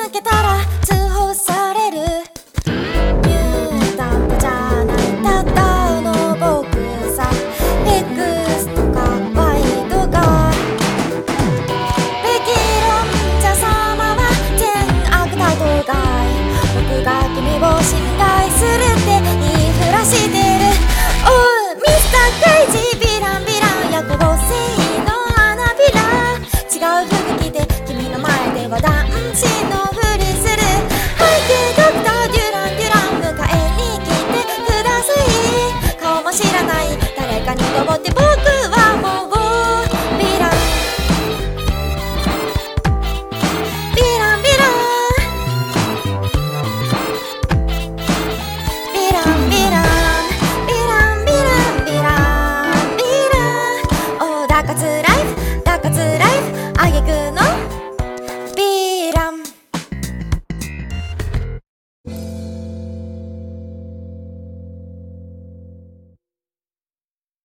抜けたら通報される。ミュータントじゃないただの僕さ。X とか Y とかべき論者様は善悪対等外。僕が君を信頼するって言いふらしてる。おうミスタークレイジーヴィランヴィラン夜行性の花びら。違う服着て君の前では男子のふりする。はいでドクターデュランデュラン迎えに来てください。顔も知らない誰かにとって僕はもうヴィランヴィランヴィランヴィランヴィランヴィランヴィランヴィランヴィラン。おだかつライフだかつライフあげくのヴィラン。